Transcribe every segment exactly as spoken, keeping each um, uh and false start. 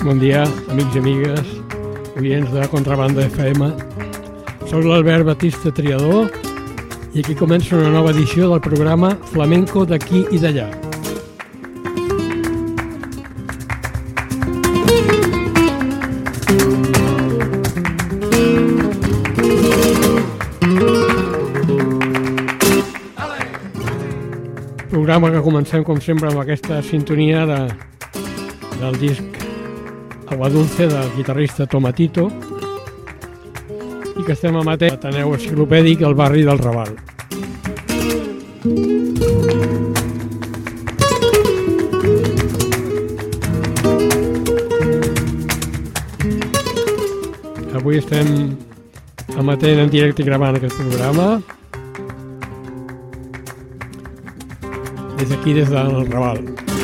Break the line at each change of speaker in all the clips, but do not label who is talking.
Bon dia, amics i amigues, oients de Contrabanda F M. Soc l'Albert Batista Triador i aquí comença una nova edició del programa Flamenco d'aquí i d'allà. Programa que comencem, com sempre, amb aquesta sintonia de, del disc Agua Dulce del guitarrista Tomatito i que estem amatent a l'Ateneu Enciclopèdic al barri del Raval. Avui estem amatent en directe i gravant aquest programa des d'aquí, des del Raval.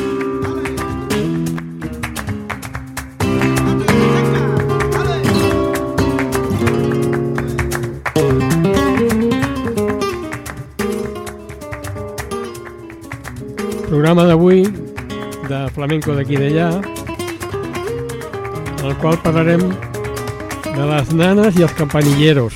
Programa d'avui de flamenco d'aquí i d'allà, en el qual parlarem de les nanes i els campanilleros.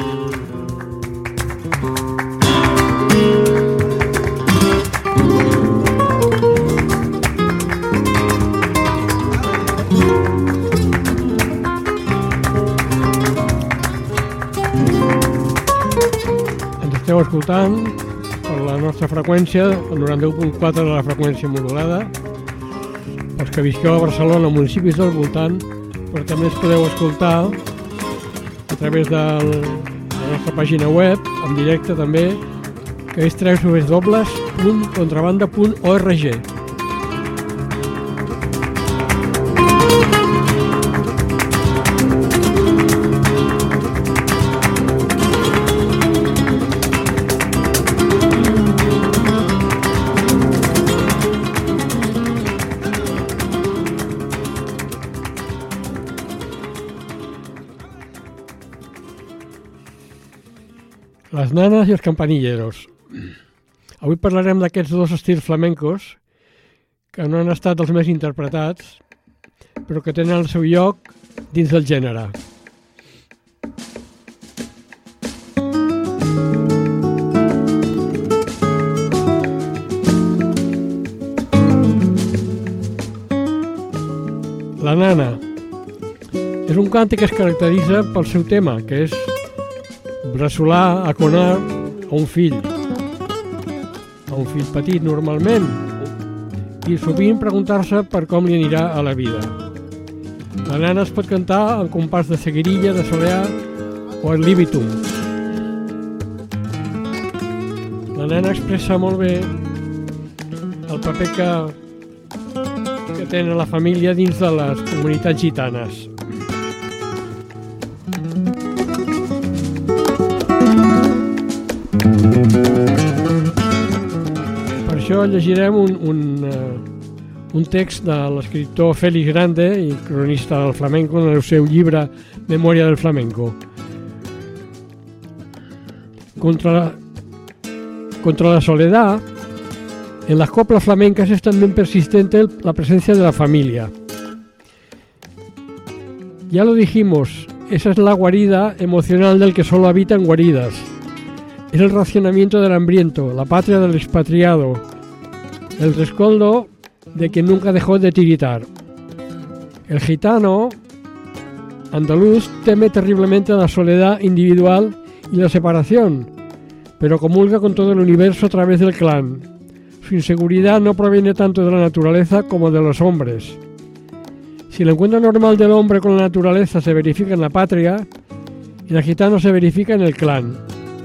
Ens esteu escoltant per la nostra freqüència, el noranta-u punt quatre de la freqüència modulada, pels que visqueu a Barcelona, municipis del voltant, però també ens podeu escoltar a través de la nostra pàgina web, en directe també, que és w w w punt contrabanda punt org. Les nanes i els campanilleros. Avui parlarem d'aquests dos estils flamencos que no han estat els més interpretats, però que tenen el seu lloc dins del gènere. La nana és un càntic que es caracteritza pel seu tema, que és bressolar, aconar a un fill, a un fill petit normalment, i sovint preguntar-se per com li anirà a la vida. La nana es pot cantar en compàs de seguirilla, de soleà o ad libitum. La nana expressa molt bé el paper que, que tenen la família dins de les comunitats gitanes. Per això llegirem un, un, uh, un text de l'escriptor Félix Grande i cronista del flamenco en el seu llibre Memoria del Flamenco. Contra la, contra la soledad, en las coplas flamencas es también persistente la presencia de la familia. Ya lo dijimos, esa es la guarida emocional del que solo habita en guaridas. Es el racionamiento del hambriento, la patria del expatriado, el rescoldo de quien nunca dejó de tiritar. El gitano andaluz teme terriblemente la soledad individual y la separación, pero comulga con todo el universo a través del clan. Su inseguridad no proviene tanto de la naturaleza como de los hombres. Si el encuentro normal del hombre con la naturaleza se verifica en la patria, el gitano se verifica en el clan.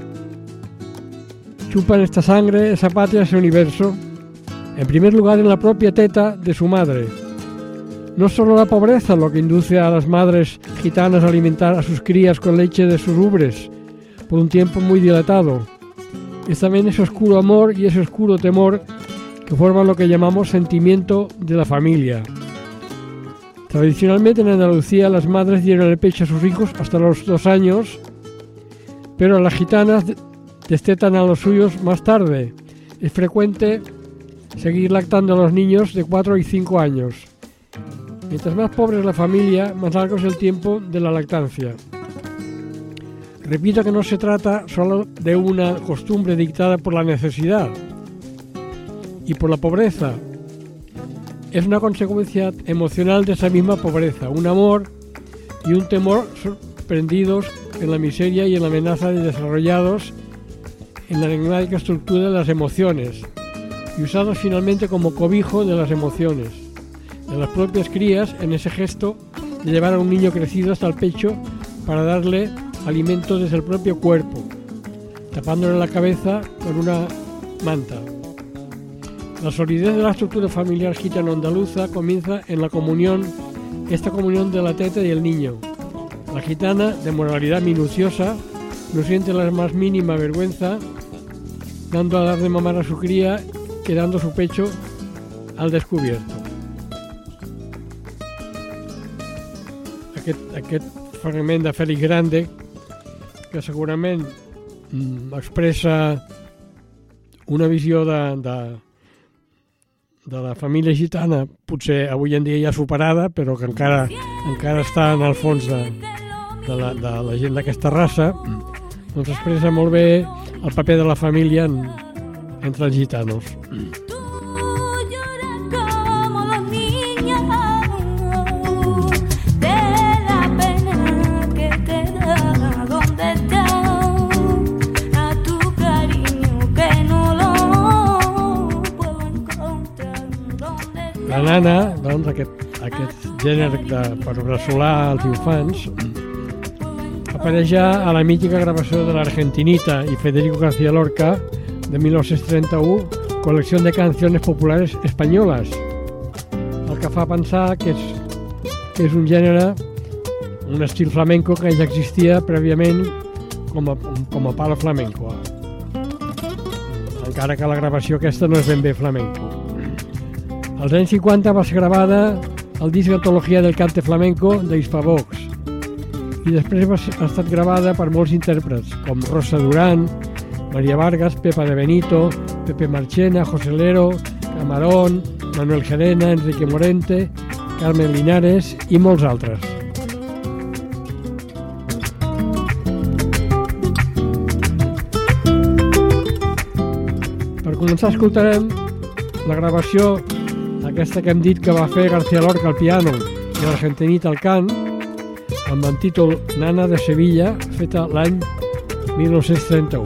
Chupan esta sangre, esa patria, ese universo, en primer lugar en la propia teta de su madre. No es solo la pobreza lo que induce a las madres gitanas a alimentar a sus crías con leche de sus ubres por un tiempo muy dilatado. Es también ese oscuro amor y ese oscuro temor que forman lo que llamamos sentimiento de la familia. Tradicionalmente en Andalucía las madres dieron el pecho a sus hijos hasta los dos años, pero las gitanas destetan a los suyos más tarde. Es frecuente seguir lactando a los niños de cuatro y cinco años. Mientras más pobre es la familia, más largo es el tiempo de la lactancia. Repito que no se trata solo de una costumbre dictada por la necesidad y por la pobreza. Es una consecuencia emocional de esa misma pobreza, un amor y un temor sorprendidos en la miseria y en la amenaza de desarrollados en la enigmática estructura de las emociones y usados finalmente como cobijo de las emociones, de las propias crías en ese gesto de llevar a un niño crecido hasta el pecho para darle alimento desde el propio cuerpo, tapándole la cabeza con una manta. La solidez de la estructura familiar gitano-andaluza comienza en la comunión, esta comunión de la teta y el niño. La gitana, de moralidad minuciosa, no siente la más mínima vergüenza dando a dar de mamar a su cría, quedando su pecho al descubierto. Aquest, aquest fragment de Félix Grande, que segurament mm, expressa una visió de, de, de la família gitana, potser avui en dia ja superada, però que encara, encara està en el fons de, de, la, de la gent d'aquesta raça, doncs expressa molt bé el paper de la família en, entre els gitanos. La nana, doncs, aquest, aquest gènere de, per bressolar als infants, apareix ja a la mítica gravació de l'Argentinita i Federico García Lorca de mil nou-cents trenta-u, col·lecció de canciones populares espanyoles, el que fa pensar que és, que és un gènere, un estil flamenco que ja existia prèviament com a, com a palo flamenco, encara que la gravació aquesta no és ben bé flamenco. Als anys cinquanta va ser gravada el disc d'antologia del cante flamenco de Hispavox i després va ser, ha estat gravada per molts intèrprets com Rosa Durán, María Vargas, Pepa de Benito, Pepe Marchena, José Lero, Camarón, Manuel Gerena, Enrique Morente, Carmen Linares i molts altres. Per començar escoltarem la gravació aquesta que hem dit que va fer García Lorca al piano i l'Argentinita al cant, amb el títol Nana de Sevilla, feta l'any mil nou-cents trenta-u.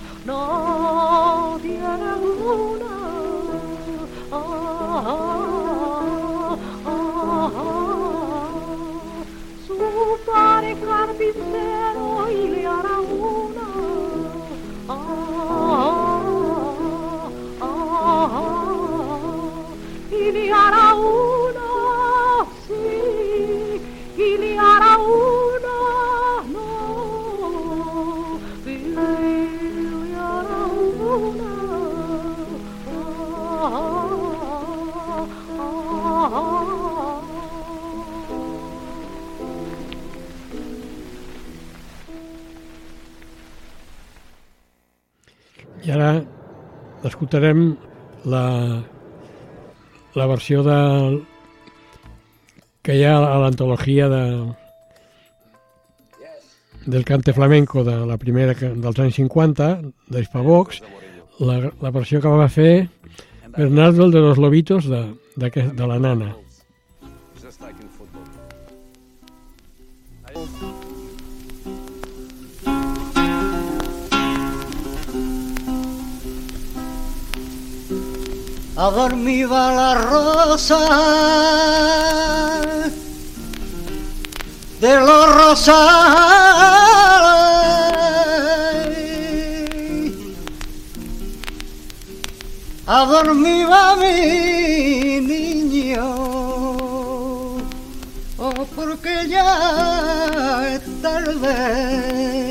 No tiene cuna, ah, ah, ah.
I ara escoltarem la, la versió de, que hi ha a l'antologia de, del cante flamenco de la primera dels anys cinquanta, d'Hispavox, la, la versió que va fer Bernardo de los Lobitos de, de, de la nana.
A dormir va la rosa de los rosales, a dormir va mi niño, oh, porque ya es tarde.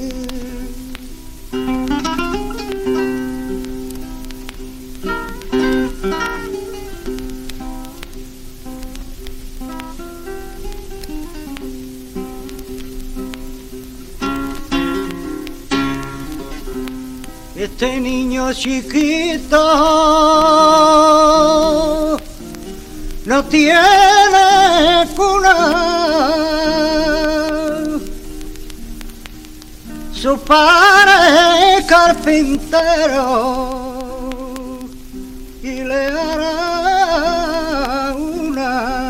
Este niño chiquito no tiene cuna, su padre es carpintero y le hará una.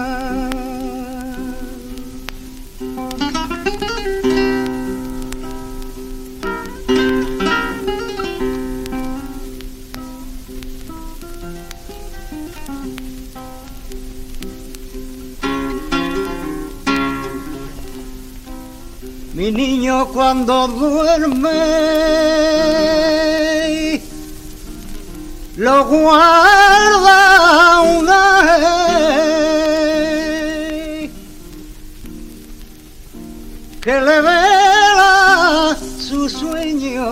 Mi niño cuando duerme lo guarda una vez que le vela su sueño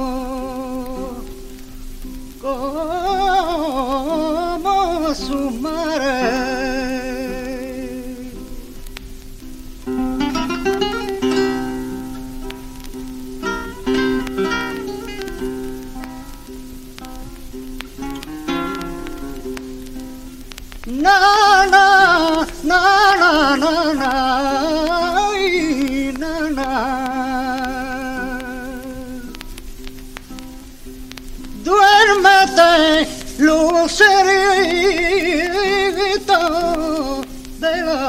como su madre. Na na na na na na na na. Duérmete, lucerito de la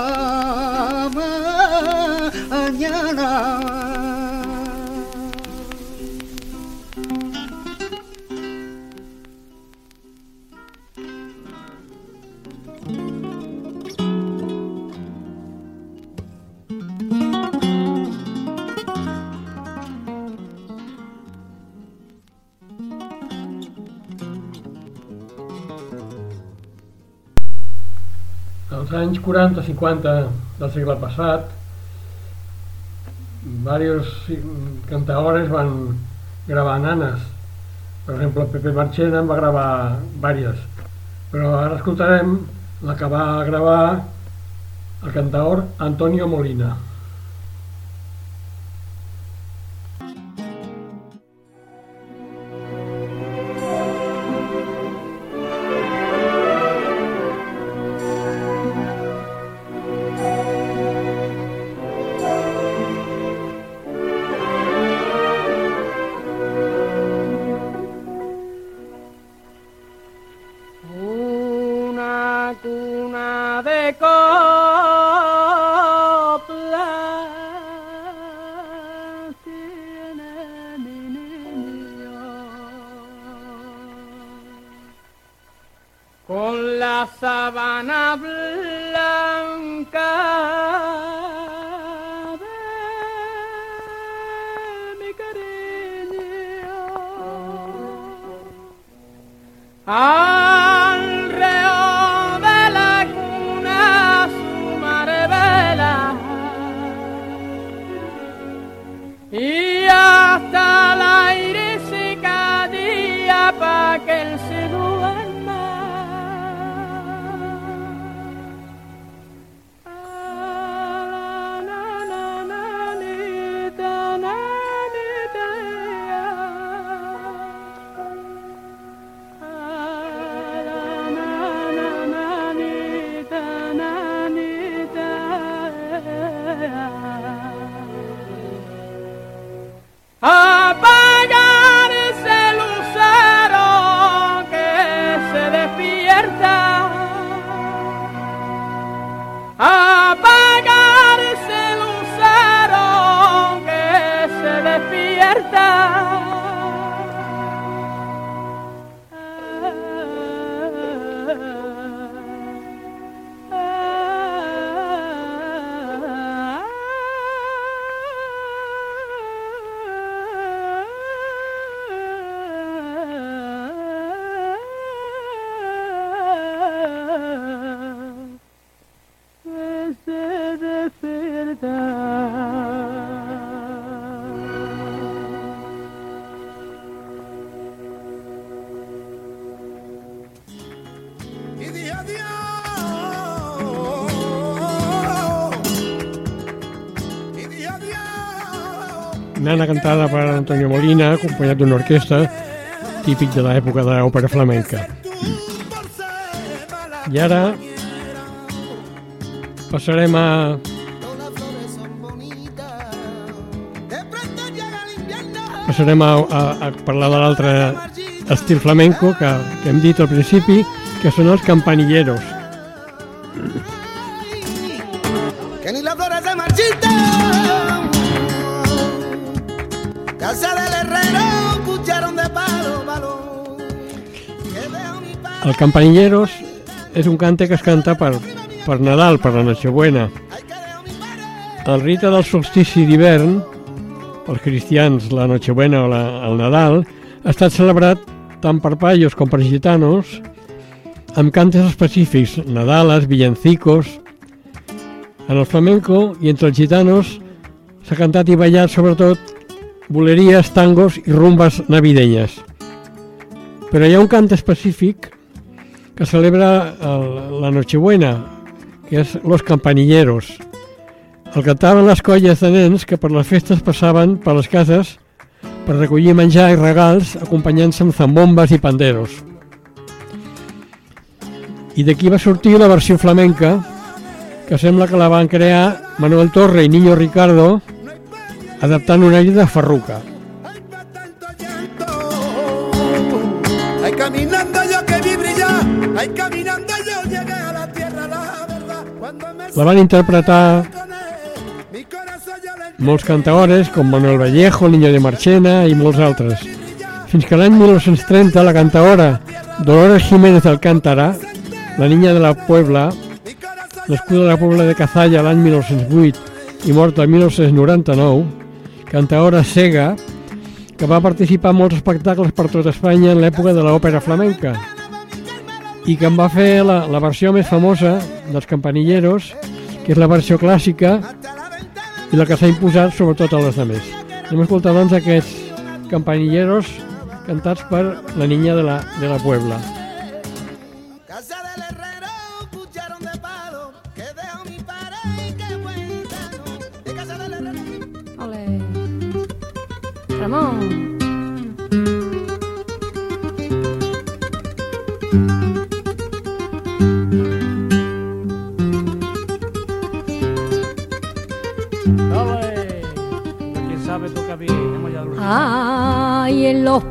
mañana.
Als anys quaranta cinquanta del segle passat, diversos cantaores van gravar nanes. Per exemple, Pepe Marchena en va gravar diverses, però ara escoltarem la que va gravar el cantaor Antonio Molina.
Con la sabana blanca de mi cariño, alrededor de la cuna su madre vela, y hasta el aire se caía pa' que él se duerma. libertad.
Nana cantada per Antonio Molina, acompanyat d'una orquestra típic de l'època de l'òpera flamenca. I ara passarem a passarem a, a, a parlar de l'altre estil flamenco que, que hem dit al principi, que són els campanilleros.
Que ni las flores se marchitan, casa del herrero, cucharon de palo, palo.
El campanilleros és un cante que es canta per, per Nadal, per la Nochebuena. El rite del solstici d'hivern, pels cristians la Nochebuena o la, el Nadal, ha estat celebrat tant per payos com per gitanos, amb cantes específics, nadales, villancicos. En el flamenco i entre els gitanos s'ha cantat i ballat sobretot boleries, tangos i rumbes navidenyes. Però hi ha un cant específic que celebra el, la Nochebuena, que és Los Campanilleros. El cantaven les colles de nens que per les festes passaven per les cases per recollir menjar i regals acompanyant-se amb zambombes i panderos. I d'aquí va sortir la versió flamenca, que sembla que la van crear Manuel Torre i Niño Ricardo, adaptant una aire de Farruca.
Ay, caminando yo que vi brillar, ay, caminando yo llegué a la tierra, la verdad. Cuando me
La van interpretar molts cantaores com Manuel Vallejo, Niño de Marchena i molts altres. Fins que l'any mil nou-cents trenta la cantaora Dolores Jiménez de Alcántara, la niña de la Puebla, nascuda a la Puebla de Cazalla l'any mil nou-cents vuit i morta el mil nou-cents noranta-nou, cantaora cega, que va participar en molts espectacles per tot Espanya en l'època de l'òpera flamenca i que en va fer la, la versió més famosa dels campanilleros, que és la versió clàssica i la que s'ha imposat sobretot a les altres. Hem escoltat doncs aquests campanilleros cantats per la niña de la, de la Puebla.
casa del herrero, cucharon de palo, que dejó mi padre y qué buen tano. De casa del herrero.
Ole. Ramón.
¿Quién sabe toca bien? Hemos ya lo-
Ay, en los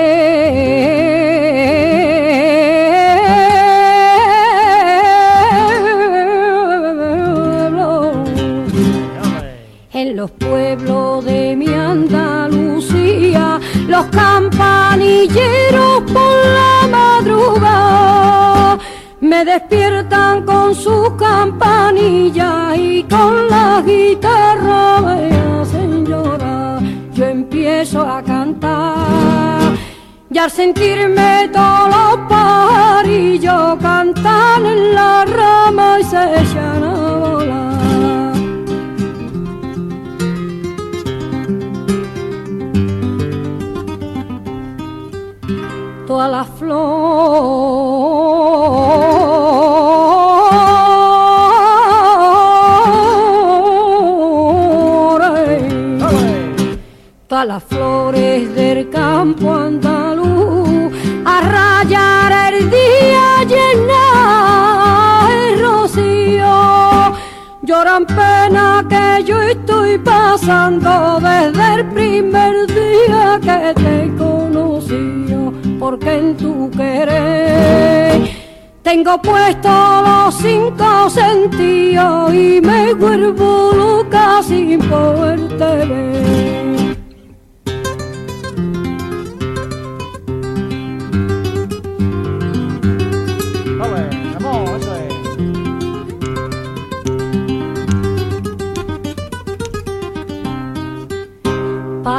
pueblos, en los pueblos de mi Andalucía, los campanilleros por la madrugada me despiertan con sus campanillas y con la guitarra me hacen llorar. Yo empiezo a cantar y al sentirme todos los pajarillos cantan en la rama y se echan a volar. Todas las flores, todas las flores del campo andaluz a rayar el día llena el rocío, lloran pena que yo estoy pasando desde el primer día que te conocí, porque en tu querer tengo puestos los cinco sentidos y me vuelvo loca sin poderte ver.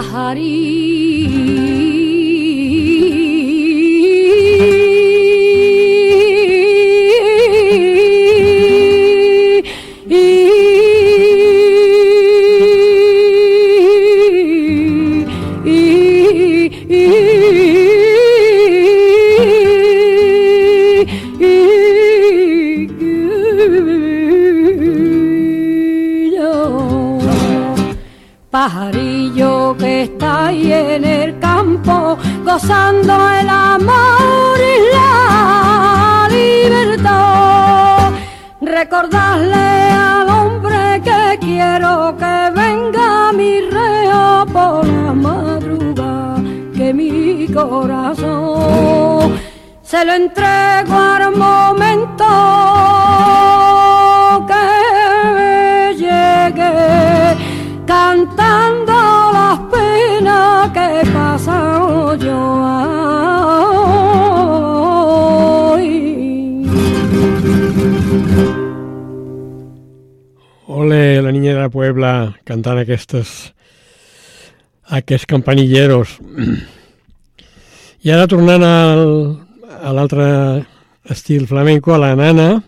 Pajarillo que está ahí en el campo, gozando el amor y la libertad. Recordarle al hombre que quiero que venga mi reo por la madrugada, que mi corazón se lo entrego al momento que llegue, cantando las penas que he pasado yo hoy.
Ole, la niña de la Puebla cantant aquestes, aquests campanilleros. I ara tornant al, a l'altre estil flamenco, a la nana,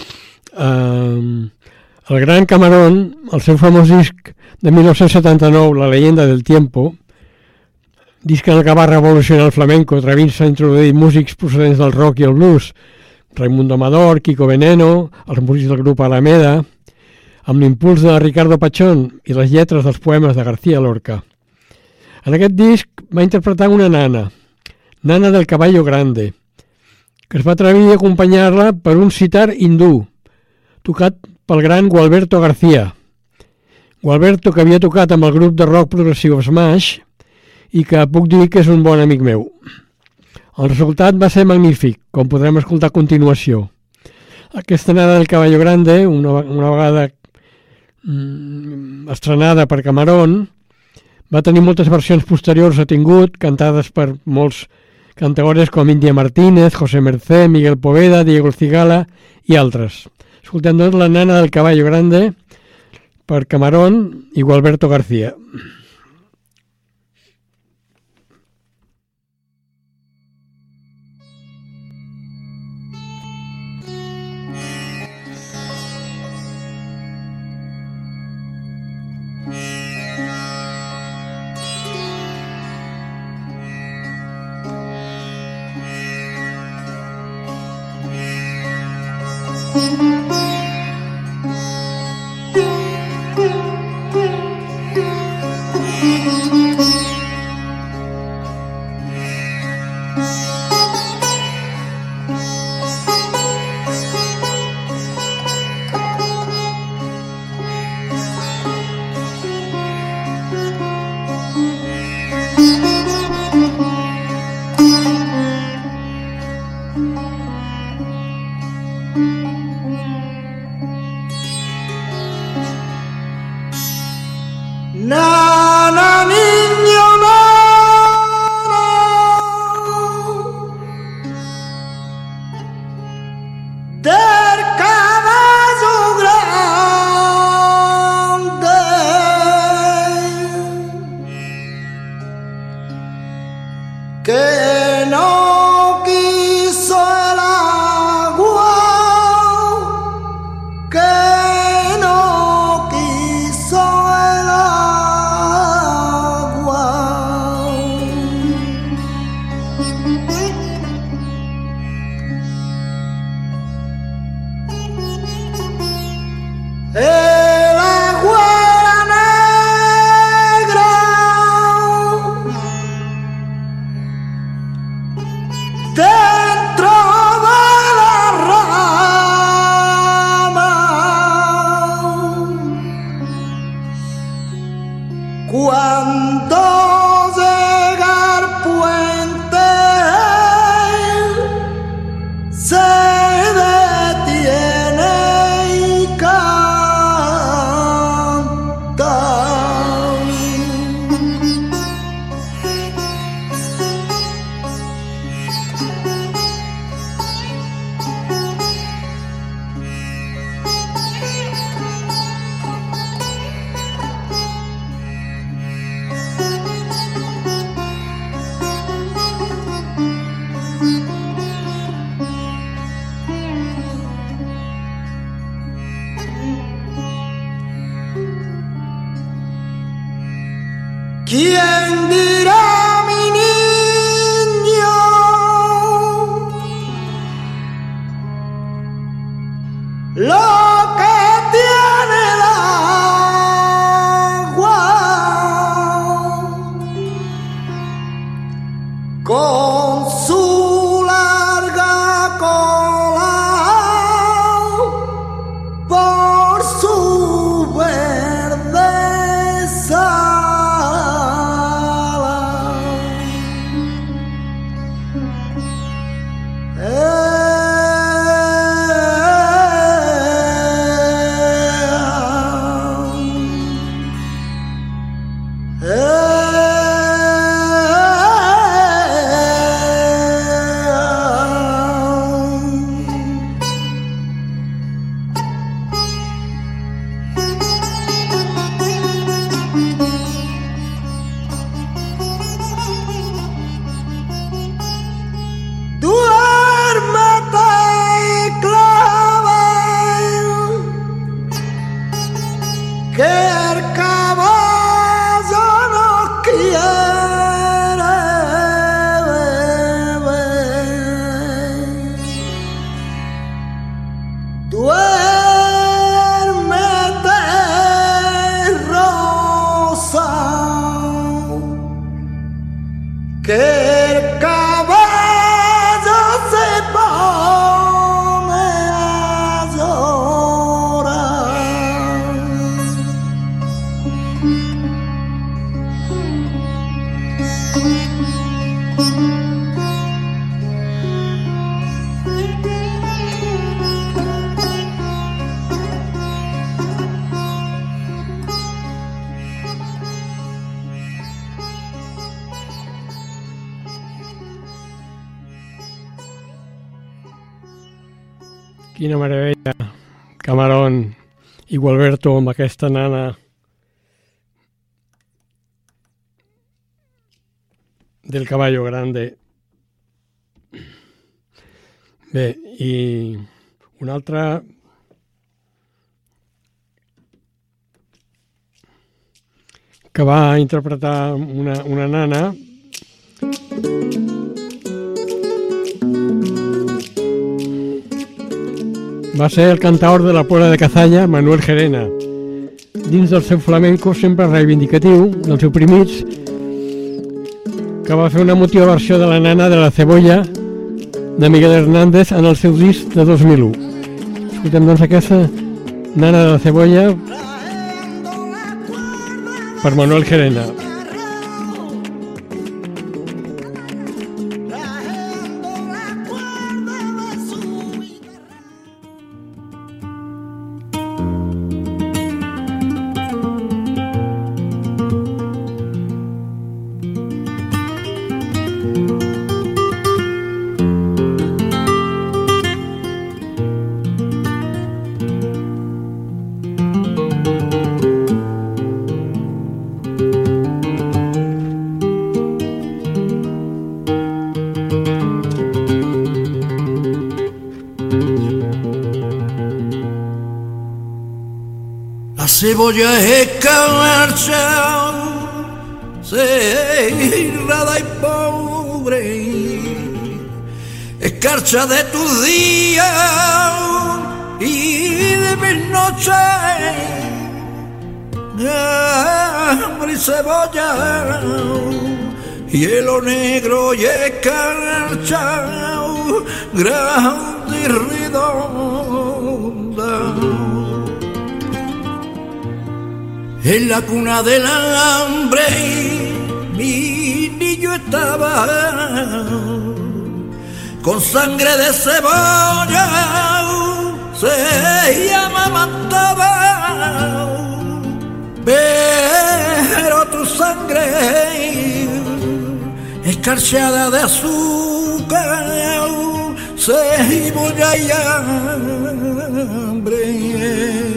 eh, el Gran Camarón, el seu famós disc de mil nou-cents setanta-nou, La leyenda del tiempo, disc en el que va revolucionar el flamenco, atrevint-se a introduir músics procedents del rock i el blues, Raimundo Amador, Kiko Veneno, els músics del grup Alameda, amb l'impuls de Ricardo Pachón i les lletres dels poemes de García Lorca. En aquest disc va interpretar una nana, Nana del Caballo Grande, que es va atrevir a acompanyar-la per un sitar hindú, tocat pel gran Gualberto García. Gualberto, que havia tocat amb el grup de rock progressiu Smash i que puc dir que és un bon amic meu. El resultat va ser magnífic, com podrem escoltar a continuació. Aquesta Nana del Caballo Grande, una, una vegada mm, estrenada per Camarón, va tenir moltes versions posteriors a tingut, cantades per molts cantadores com India Martínez, José Mercé, Miguel Poveda, Diego Cigala i altres. Escoltem doncs La Nana del Caballo Grande per Camarón i Gualberto García.
Thank you.
¿Quién dirá, mi niño, lo que tiene el agua con su larga cola por su verde sala?
Quina meravella, Camarón i Gualberto amb aquesta nana del Caballo Grande. Bé, i una altra que va interpretar una, una nana va ser el cantaor de la Puebla de Cazalla, Manuel Gerena. Dins del seu flamenco sempre reivindicatiu, dels seus primits, que va fer una emotiva versió de la nana de la Cebolla de Miguel Hernández en el seu disc de dos mil u. Escoltem doncs aquesta nana de la Cebolla per Manuel Gerena.
Cebolla escarcha, cerrada y pobre, escarcha de tus días y de mis noches, hambre y cebolla, hielo negro y escarcha, grande y redonda. En la cuna del hambre mi niño estaba, con sangre de cebolla se amamantaba, pero tu sangre escarchada de azúcar cebolla y hambre.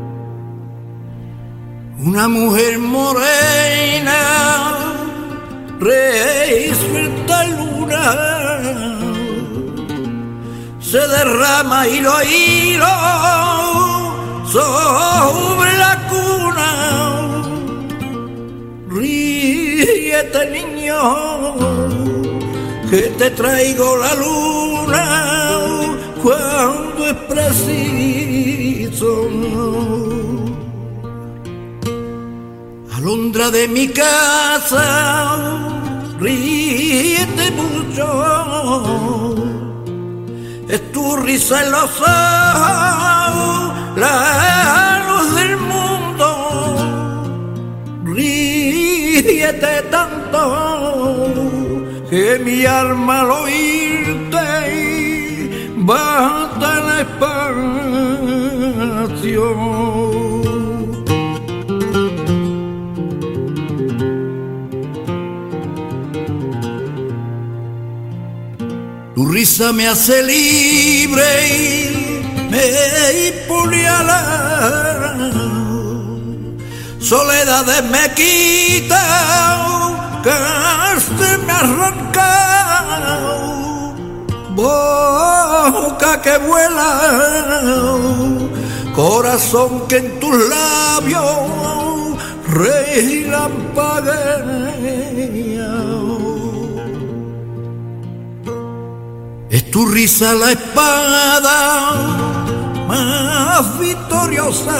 Una mujer morena resuelta luna se derrama hilo a hilo sobre la cuna. Ríete, niño, que te traigo la luna cuando es preciso. Alondra de mi casa, ríete mucho, es tu risa en los ojos, la luz del mundo. Ríete tanto que mi alma al oírte bata el espacio. Tu risa me hace libre y me pone a la soledades me quita, que me arranca, boca que vuela, corazón que en tus labios relampaguea. Es tu risa la espada más victoriosa,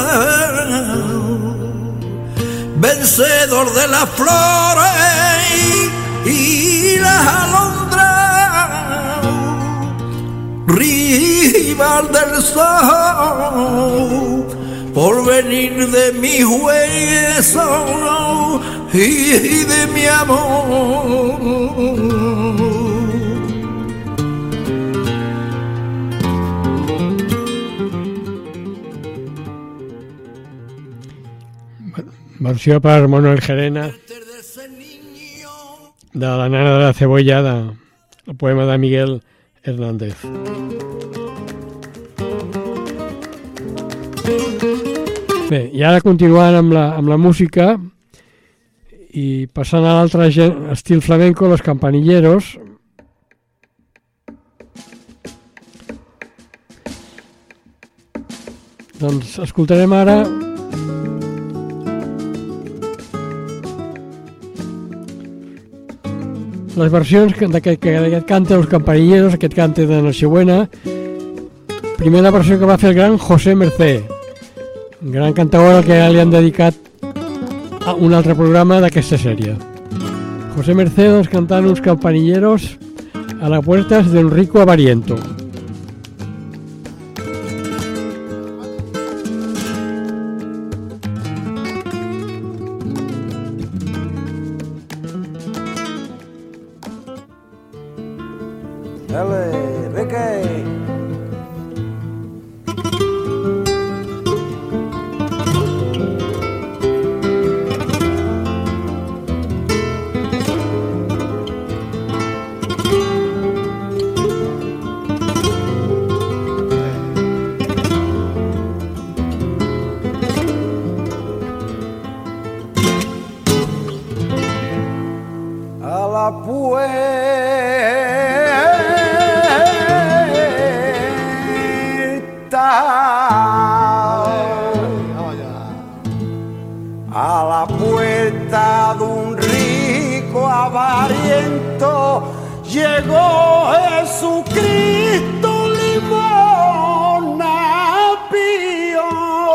vencedor de las flores y las alondras, rival del sol, por venir de mis huesos y de mi amor.
Versió per Manuel Gerena de La nana de la cebollada, el poema de Miguel Hernández. Bé, i ara continuant amb la, amb la música i passant a l'altre estil flamenco, los campanilleros. Doncs escoltarem ara les versions d'aquest que canta els campanilleros, aquest cante de Nochebuena. Primera versió que va fer el gran José Mercé, un gran cantador al que li han dedicat a un altre programa d'aquesta sèrie. José Mercé, doncs, cantant uns campanilleros a las puertas de Enrico Avariento.
Dale, Ricky. A la puerta a la puerta de un rico avariento llegó Jesucristo limona pío,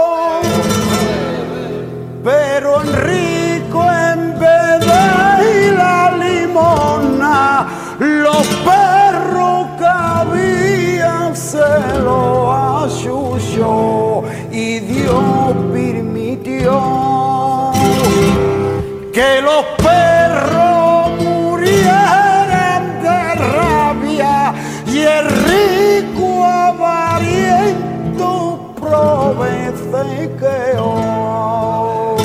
pero Enrico en vez de la limona los perros que habían se lo achuchó y Dios permitió que los perros murieran de rabia y el rico avariento provesequeó.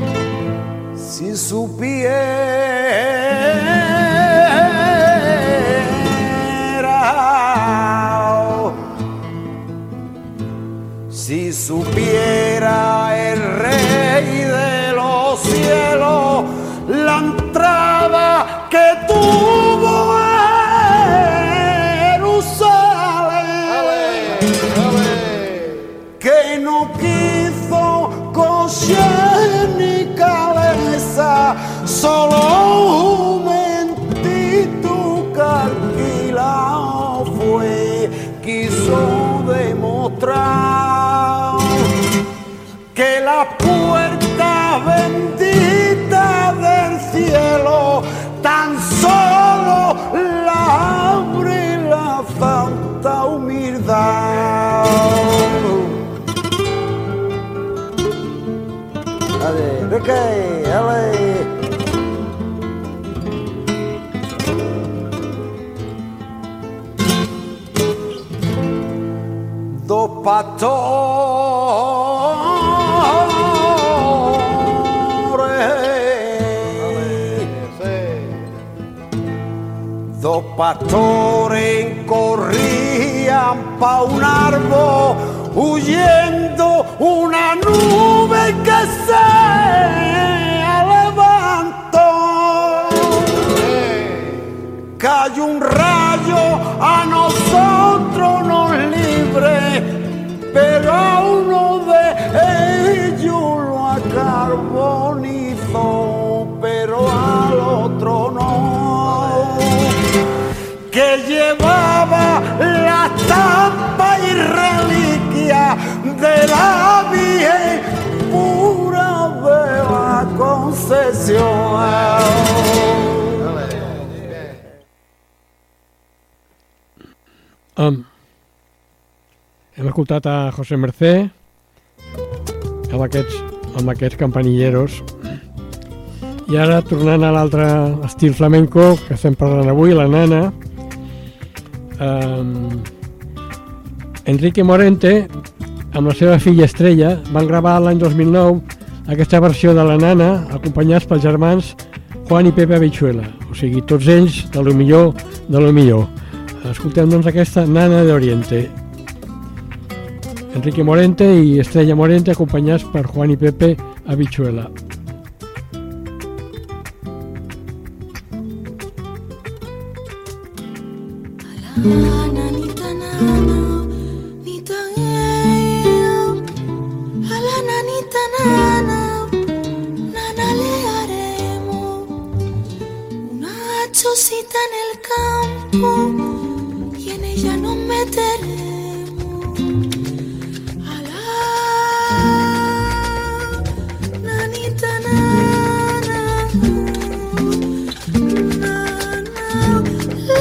Si supiera Dos pastores corrían pa' un árbol huyendo una nube que se levantó. Cayó un rayo, a nosotros nos libre, pero a uno de ellos lo acarbonizó, pero al otro no, que llevaba la estampa y reliquia de la Virgen pura de la Concepción.
Um, hem escoltat a José Mercé amb aquests, amb aquests campanilleros, i ara tornant a l'altre estil flamenco que estem parlant avui, la nana. um, Enrique Morente amb la seva filla Estrella van gravar l'any dos mil nou aquesta versió de la nana acompanyats pels germans Juan i Pepe Habichuela, o sigui, tots ells de lo millor de lo millor. Escoltem doncs aquesta Nana de Oriente. Enrique Morente i Estrella Morente acompanyats per Juan i Pepe Habichuela.
Nanita nana, nita ella, a la nanita nana, nana le haremos una chocita en el campo y en ella nos meteremos. A la nanita nana, nana le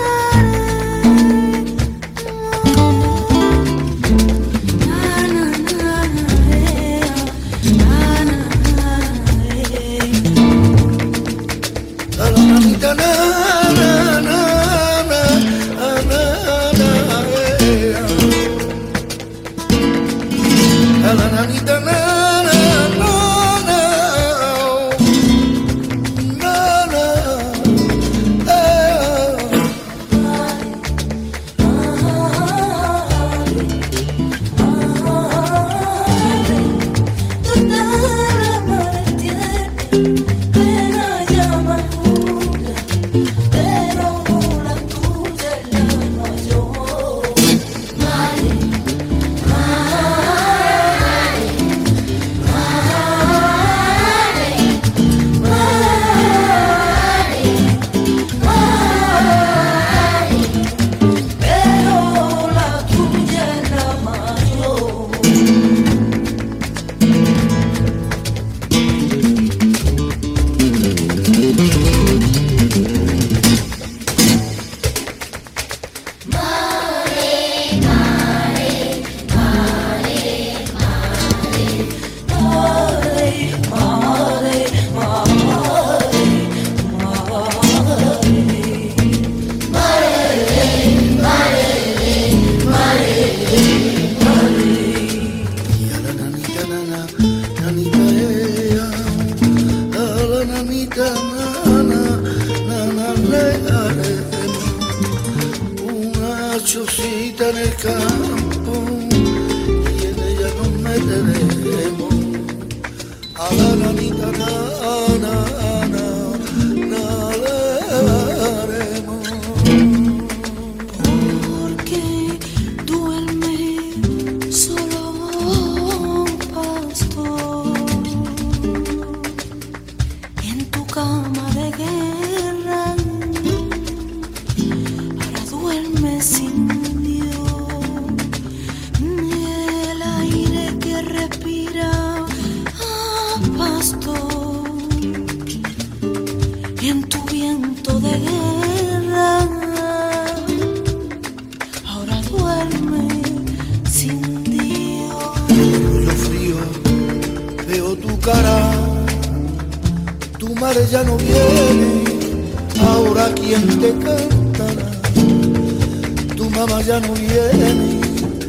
Ya no viene, ahora quién te cantará. Tu mamá ya no viene,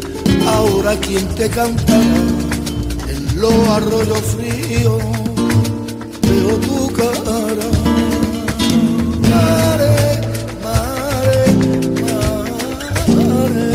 Ahora quien te canta en los arroyos fríos, veo tu cara. Mare, mare, mare,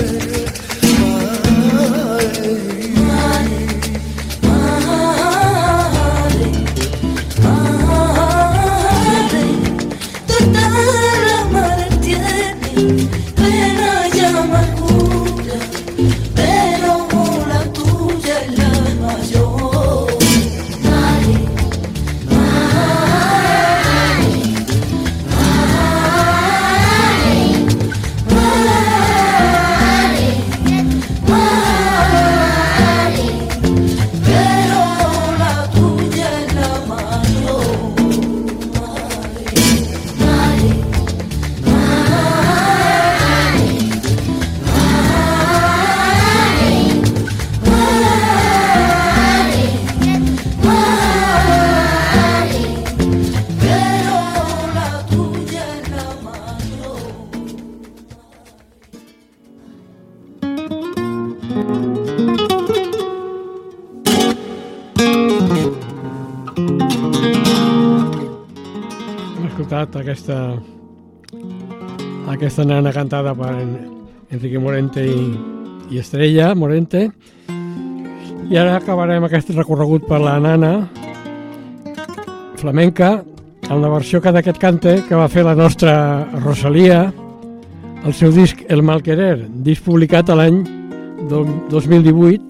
Aquesta, aquesta nana cantada per Enrique Morente i, i Estrella Morente. I ara acabarem aquest recorregut per la nana flamenca amb la versió que d'aquest cante que va fer la nostra Rosalía al seu disc El Mal Querer, disc publicat a l'any dos mil divuit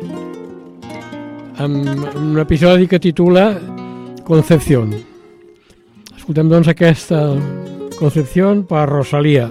amb un episodi que titula Concepción. Escoltem doncs aquesta Concepción per Rosalía.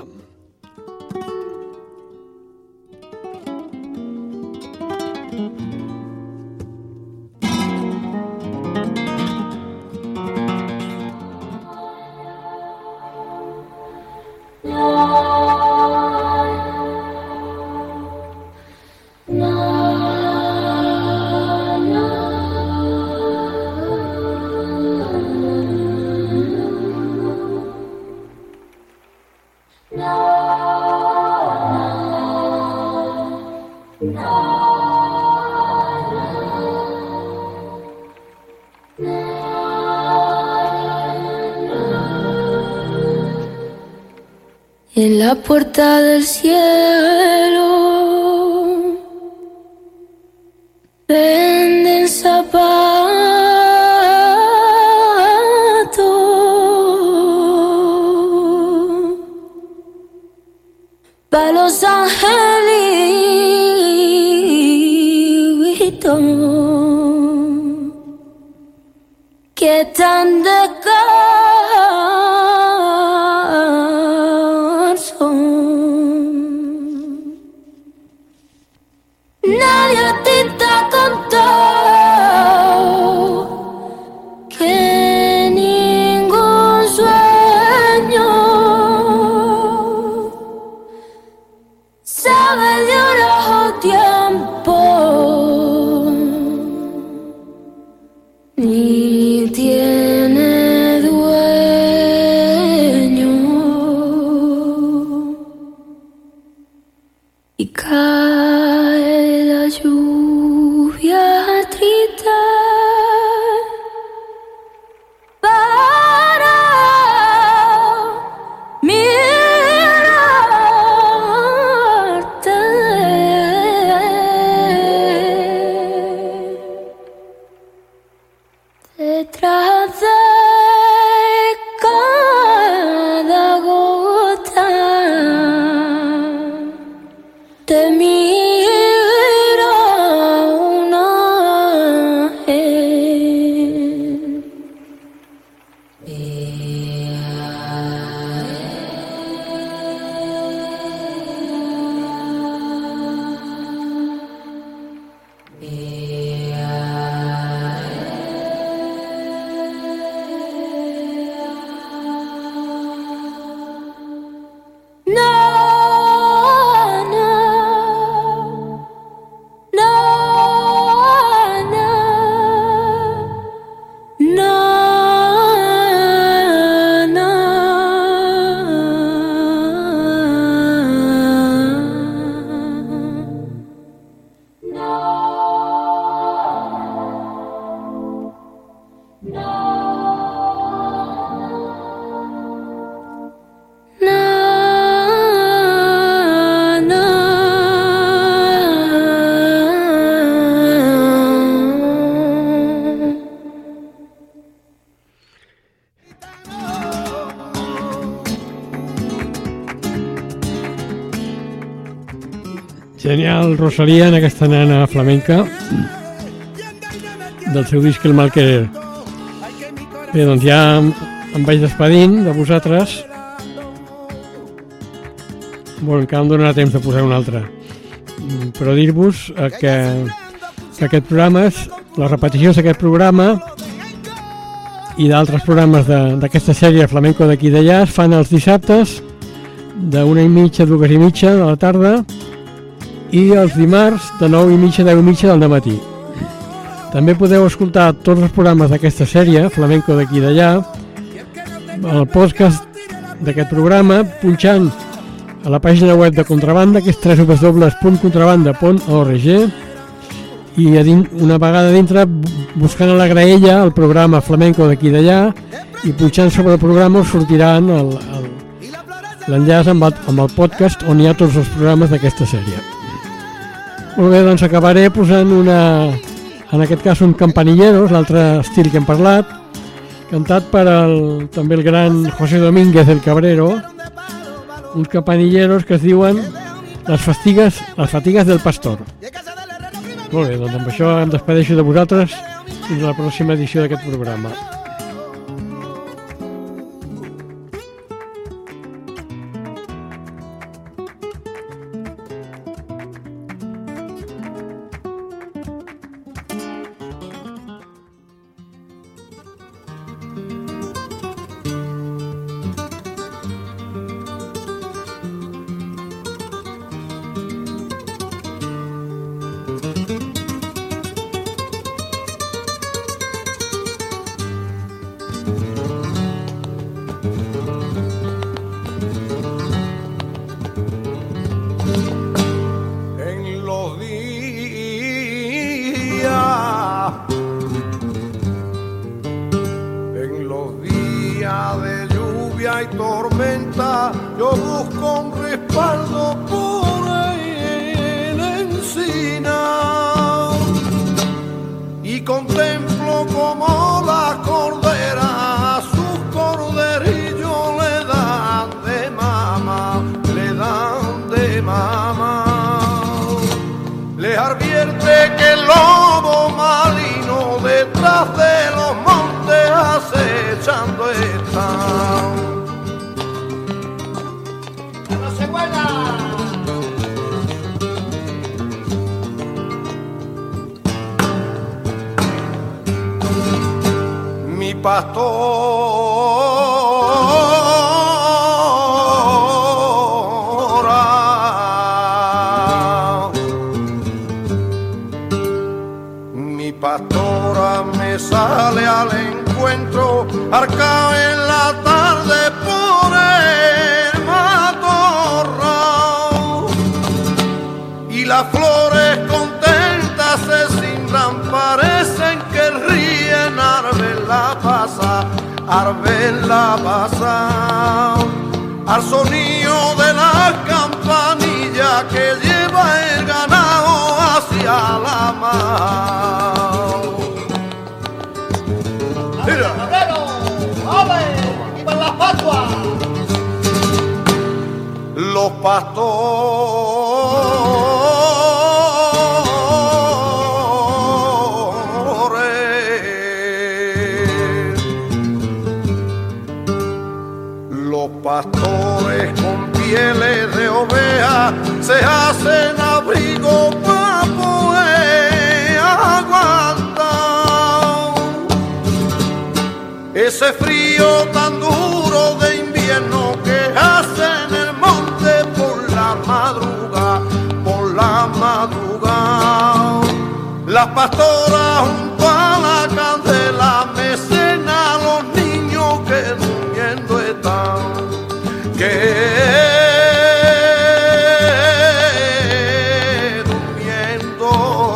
En la puerta del cielo venden zapatos para los angelitos que están de nadie a ti te ha contado que ningún sueño sabe de hora o tiempo, ni tiene
Genial, Rosalía, en aquesta nana flamenca del seu disc El Mal Querer. Bé, doncs ja em vaig despedint de vosaltres. Bueno, encara em donarà temps de posar un altre. Però dir-vos que, que aquest programa és les repeticions d'aquest programa i d'altres programes d'aquesta sèrie Flamenco d'aquí i d'allà es fan els dissabtes d'una i mitja a dues i mitja de la tarda i els dimarts de nou i mitja a deu i mitja del dematí. També podeu escoltar tots els programes d'aquesta sèrie Flamenco d'aquí i d'allà, el podcast d'aquest programa, punxant a la pàgina web de Contrabanda, que és w w w punt contrabanda punt org, i a din, una vegada dintre buscant a la graella el programa Flamenco d'aquí i d'allà i punxant sobre el programa us sortiran el, el, l'enllaç amb, el, amb el podcast on hi ha tots els programes d'aquesta sèrie. Molt bé, doncs acabaré posant una, en aquest cas un Campanilleros, l'altre estil que hem parlat, cantat per el, també el gran José Domínguez el Cabrero, uns Campanilleros que es diuen Les fatigues, les fatigues del pastor. Molt bé, doncs amb això em despedeixo de vosaltres fins a la pròxima edició d'aquest programa.
Al sonido de la campanilla que lleva el ganado hacia la mar. Mira, ¡viva la Pascua! Los pastores, los pastores con pieles de oveja se hacen abrigo para poder aguantar ese frío tan duro de invierno que hace en el monte por la madrugada, por la madrugada. Las pastoras junto a la candela mecen a los niños que durmiendo están, que durmiendo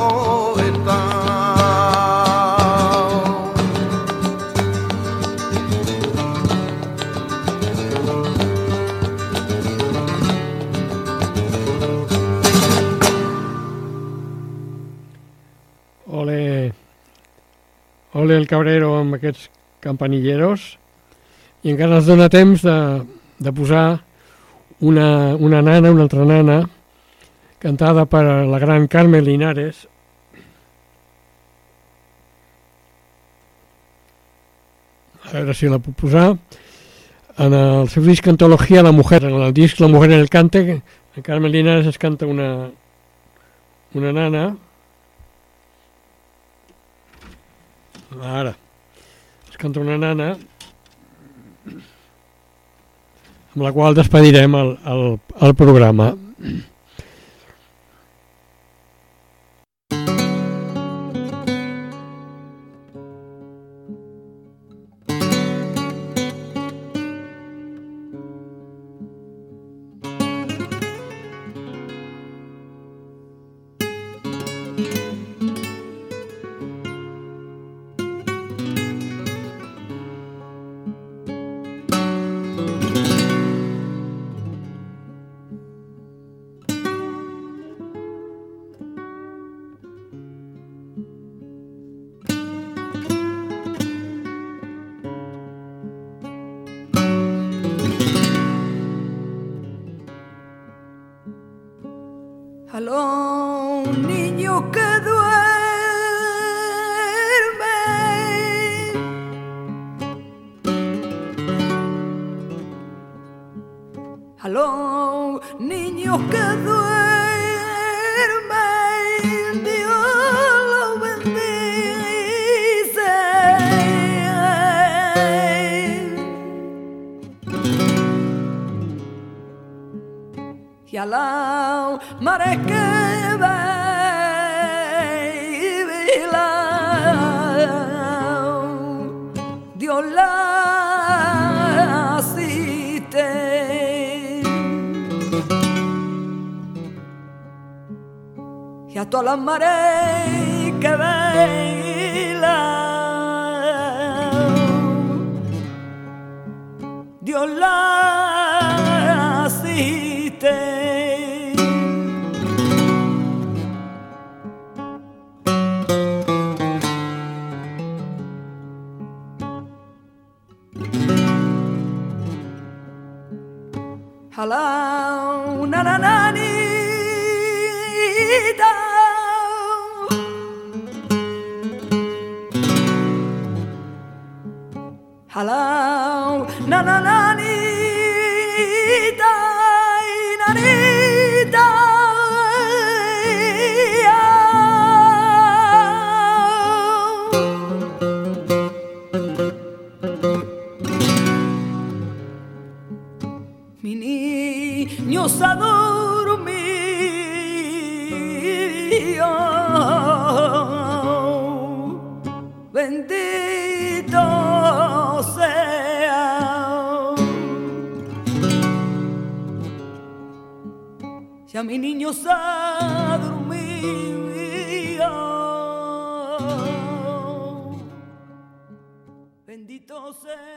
están.
Ole, ole el Cabrero amb aquests campanilleros, i encara ens dona temps de, de posar una, una nana, una altra nana, cantada para la gran Carmen Linares. A veure si la puc posar. En el seu disc Antologia La Mujer, en el disc La Mujer en el Cante, en Carmen Linares es canta una, una nana. Ara. Es canta una nana amb la qual despedirem el, el, el programa.
A los niños que duermen, a los niños que duermen, Dios los bendice. Y a la mares que velan, Dios la asiste. Y a todas las mares que velan, Dios la asiste. Hello, na na na ni da. Hello, na na na ni da, na ni da. Mi niños a dormir, bendito sea. Ya mi niños a dormir, bendito sea.